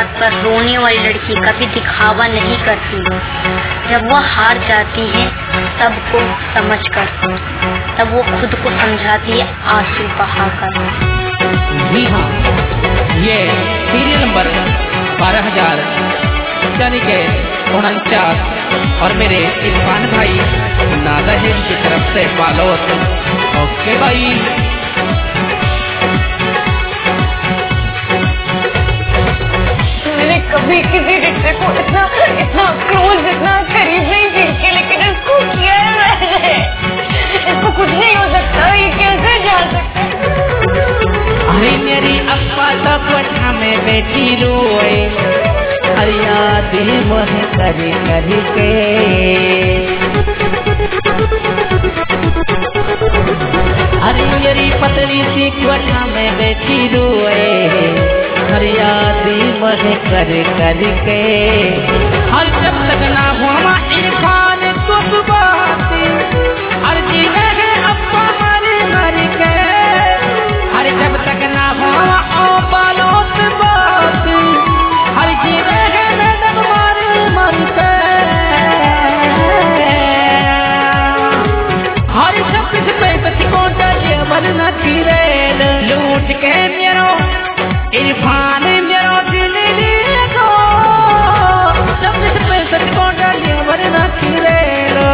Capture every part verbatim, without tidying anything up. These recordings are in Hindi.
बात पर रोने वाली लड़की कभी दिखावा नहीं करती। जब वह हार जाती है सबको समझकर, तब वो खुद को समझाती है आंसू बहाकर। जी हाँ, ये सीरियल नंबर बारह हजार यानी के उनचास और मेरे इरफान भाई नादहिर की तरफ से फॉलो। ओके भाई। मैंने कभी किसी रिश्ते को इतना इतना क्लोज इतना करीब नहीं फील किया, लेकिन इसको किया है मैंने। इसको कुछ नहीं हो सकता, ये कैसे जा सकता है? अरे मेरी अप्पा तो कोठा में बैठी रोए, अरे याद मोह करी करी के। अरे मेरी पतली सी कोठा में बैठी रोए, हर याद मोह कर कर के। हर जब तक ना हुआ इरफान तो बात, हर जीवे है अप्पा मर मर के। हर जब तक ना हुआ ओ बालों से बात, हर जीवे है मैडम मर मर के। हर छब्बीस पैंतीस को डरे मरना फिरे लूट के मेरो इरफान मेरो दिल ले दो। छब्बीस पैंतीस को डरे मरना फिरे लो।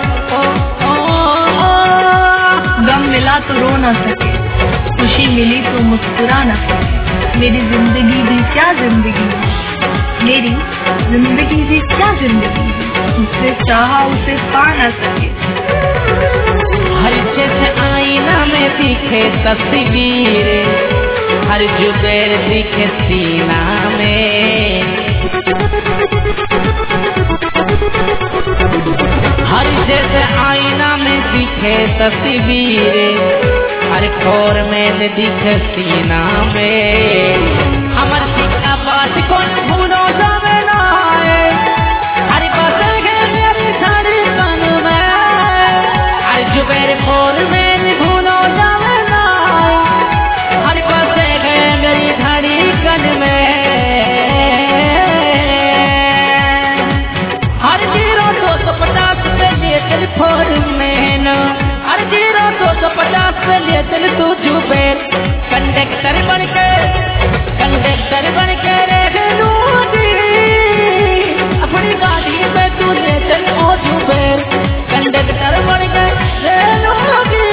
गम मिला तो रो ना सके, खुशी मिली तो मुस्कुरा ना सके। मेरी जिंदगी भी क्या जिंदगी, मेरी जिंदगी भी क्या जिंदगी, मुझसे चाहा उसे पा ना सके। हर जैसे आईना में दिखे तस्वीर, हर जुबैर दिखे सीना में। हर जैसे आईना में दिखे तस्वीर, हर खोर में दिखे सीना में। हमर सिक्का बात कौन भूलो जावे ना है, हर बसे गए मेरी सारी तन में। हर जुबैर खोर में भूलो जावे ना, हर बसे गए मेरी धड़ी कन में। हर जीरो दो सौ पचास पे लिए टेलीफोन में न, हर जीरो दो सौ पचास पे लिए चल तू जुबैर। कंडक्टर बन के कंडक्टर बन के रे लूटी, अपनी गाड़ी पे तू ले चल ओ जुबैर। कंडक्टर बन के रे लूटी।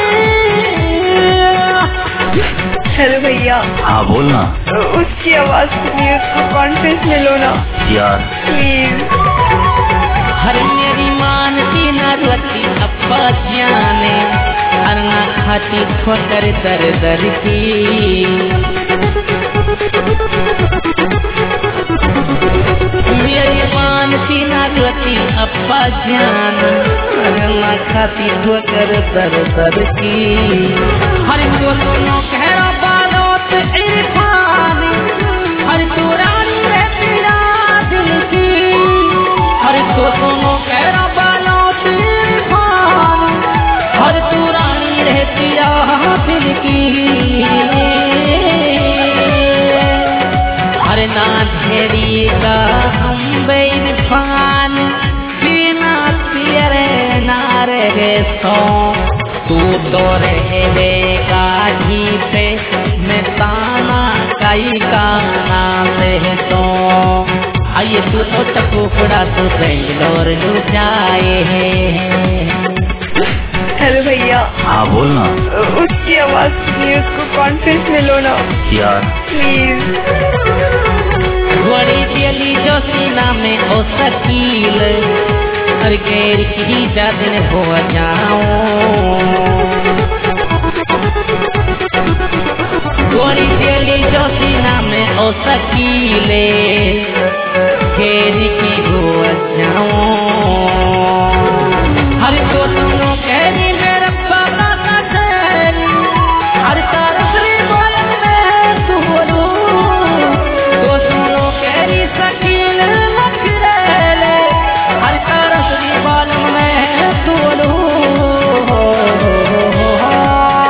हेलो भैया। हाँ बोलना। उसकी आवाज सुनिए, उसको कॉन्फ्रेंस में लो ना यार प्लीज। हर मेरी मानती न रती अप्पा जाने, हर ना खाती ठोकर दर दर की। मेरी मानती न रती अप्पा जान, हर ना खाती ठोकर दर दर की। हर तो दोनों कहरा बालोत इरफान, हर तू रानी रहती दिल की। हर तो दोनों कहरा बालोत इरफान, हर तू रानी रहती दिल की। हर ना झेड़ी का हम इरफान, बिना तेरे ना रहे सो। तू तो रहेगा ही पे, मैं ताना कई गाना से तो। आइए तू तो टकुड़ा तो बेंगलोर लू जाए। हेलो भैया। हाँ बोलना। उसकी आवाज सुनिए, उसको कॉन्फ्रेंस में लो ना यार प्लीज। बड़ी दिली जो सीना में ओ शकील, हर गैर की जादन हो जाऊं। गोरी दिली जो सीना में ओ शकीले, गैर की हो जाऊं। हर को दोनों कहरी मेरा पापा का तेरी, हर तारसरी बालन में तू बोलू। तो दोनों कहरी शकील मखरेले, हर तारसरी बालन में तू बोलू।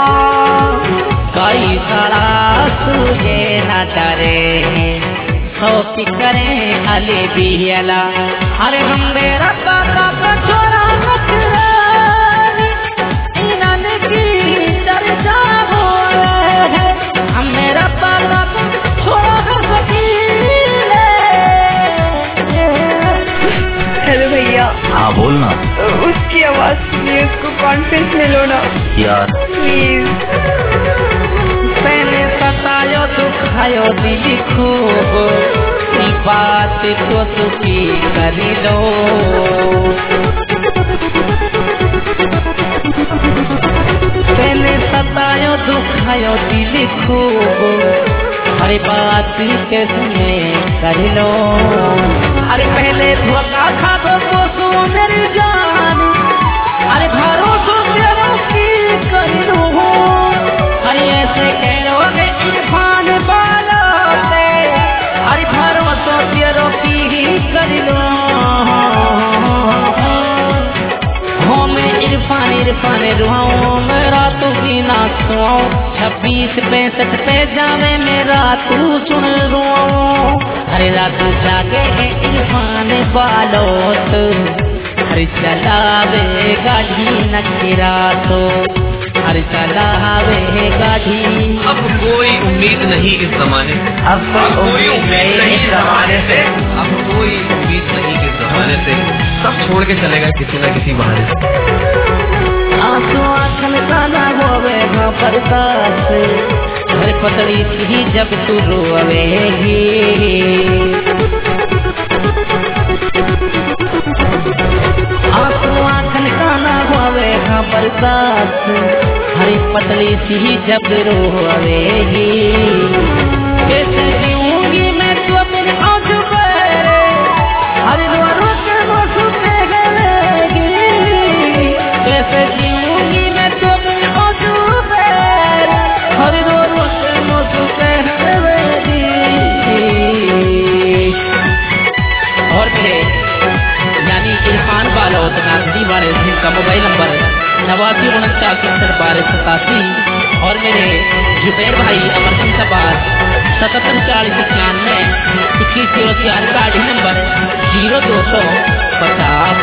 कई सारा तुझे न डरे, सौ की करें अली बिहला अरे हम मेरा काका का छोरा नखरानी इनान की चर्चा हो है हम मेरा काका का छोरा वकील। हेलो भैया। हाँ बोलना। उसकी आवाज सुनिए, उसको कॉन्फ्रेंस में लो ना यार प्लीज। पहले सतायो दुखायो दिल खूब ई बात तो सुखी करी लो पहले सतायो दुखायो दिल खूब हर बात के सुने कर लो अरे पहले धोखा खा दो तो सो मेरी जान अरे भरोसा तेरा की कर लो अरे ऐसे कहोगे इरफान वाला से अरे भरोसा तेरा की कर लो हो मैं इरफान इरफान रुआऊं मेरा तू भी ना सुनाऊं छब्बीस पैंसठ पे जावे मेरा तू सुन रुआऊं अरे रात जागे इरफान बालोत हर चलावे गाड़ी नखरा तो हर चलावे गाड़ी। अब कोई उम्मीद नहीं इस जमाने अब कोई उम्मीद नहीं इस जमाने से अब कोई उम्मीद नहीं इस जमाने से सब छोड़ के चलेगा किसी न किसी बहाने से। आंसू आंखन काना होवेगा बरसात हर पतली सी जब तू रोवेगी आंसू आंखन काना होवेगा बरसात हर पतली सी जब रोवेगी कैसे जीऊंगी मैं तो अपने आंख पर हर रो रो के वो गलेगी कैसे जीऊंगी मैं तो अपने आंख पर हर रो रो के वो गलेगी। और मेरे यानी इरफान बालोत नाजरी वाले जिनका मोबाइल नंबर नवासी उनचास इकसठ बारह सतासी और मेरे जुबैर भाई अमरसिंह सतहत्तर चालीस इक्यानवे इक्कीस जीरो चार का आईडी नंबर जीरो दो सौ पचास।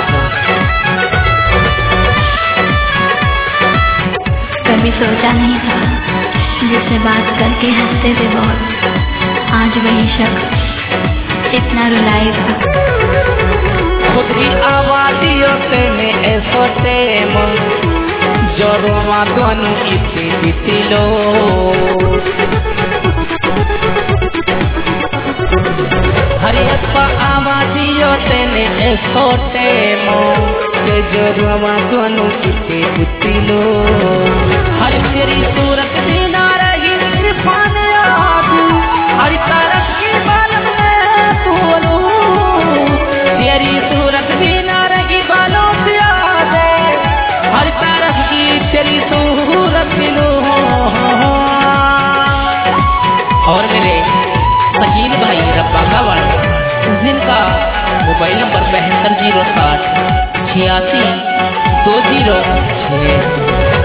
कभी सोचा नहीं था जिससे बात करके हंसते थे बहुत आज वही शख्स इतना रुलाएगा। खुद की आबादियों से में ऐसो टेम जो रोमा दोनों इतनी जीती लो हरियप्पा आबादियों से में ऐसो टेम जो रोमा दोनों इतनी जीती लो हर तेरी सूरत भी ना रही इरफान याद हर तारक की बाल में तू तेरी सूरत भी ना रही बालों से याद हर तरफ की तेरी सूरत मिलो। और मेरे वकील भाई रब्बाका वाले जिनका मोबाइल नंबर बहत्तर जीरो साठ छियासी दो जीरो छः।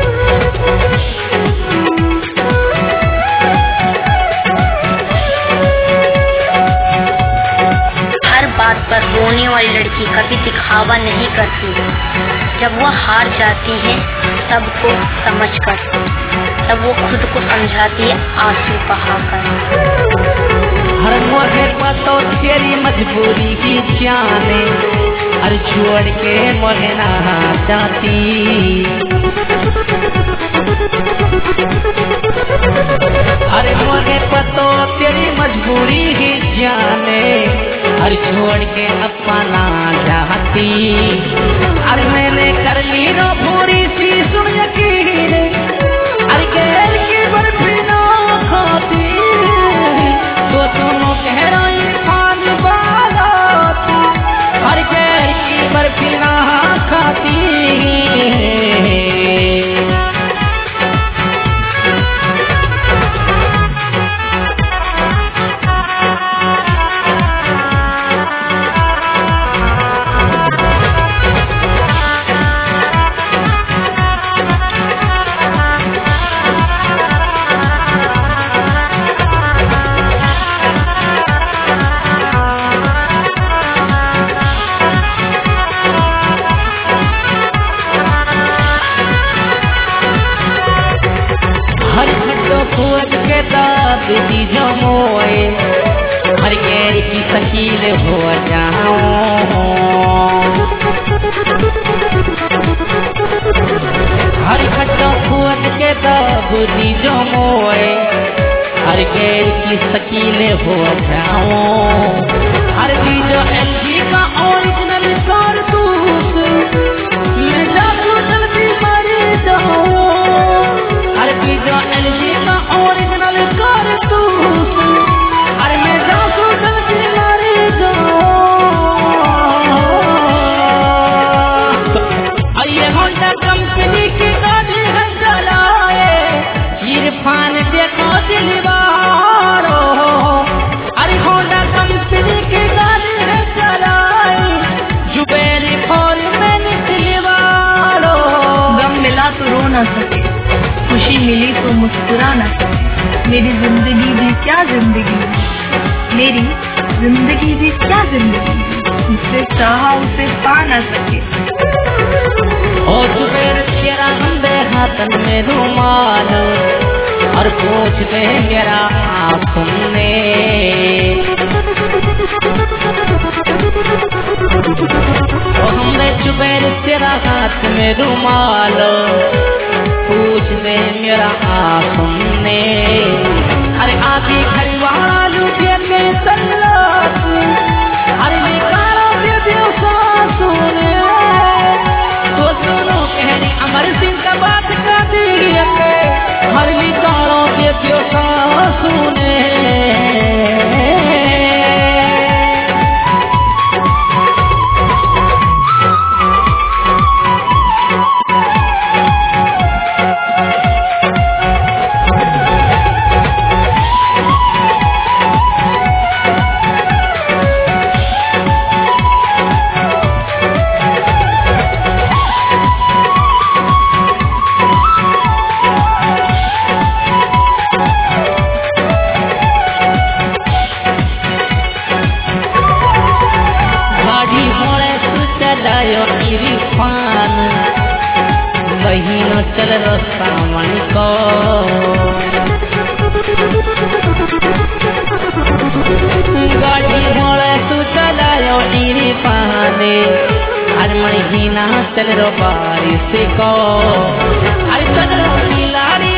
बात पर रोने वाली लड़की कभी दिखावा नहीं करती जब वो हार जाती है सबको समझकर तब वो खुद को समझाती है आंसू बहाकर। हर मोहे तो तेरी मजबूरी की जाने हर छोड़ के मोहे ना जाती हर मोहे तो तेरी मजबूरी की जाने हर छोड़ के अपना जाती अरे मैंने कर ली नो पूरी सी सुन यकीन अरे गैर की बर्फी ना खाती तो सुनो कह रहा इरफान वाला हर गैर की बर्फी ना खाती। बुद्धि जो मोए हर गैर की शकीले हो जाओ हर जो एलजी का ओरिजिनल कारतूस मैं जादू जल्दी मर जाऊं हर जो एलजी का ओरिजिनल कारतूस हर मैं जादू जल्दी मर जाऊं ये होंडा कंपनी की गाड़ी है चलाए इरफान देखो दिलवारो अरे होंडा कंपनी की गाड़ी है चलाए जुबैर फॉर में दिलवारो गम मिला तो रो ना सके खुशी मिली तो मुस्कुरा ना सके मेरी जिंदगी भी क्या जिंदगी है मेरी जिंदगी भी क्या जिंदगी है जिसे चाहा उसे पा ना सके ओ जुबैर तेरा हमदे हाथन में रुमाल और पूछ दे मेरा सुनने ओ हमदे जुबैर तेरा हाथ में रुमाल पूछ दे मेरा सुनने अरे आधी घर वालू के सल्लत अरे निकालो दे दियो सुने तो सुनो कहनी अमर सिंह का बात का दिए हर निकालो दे दियो सुने चल सावन को गाड़ी घोड़े तू चलायो नीरी पाने हर महीना चल रो बारिश को अरे चल रो लारी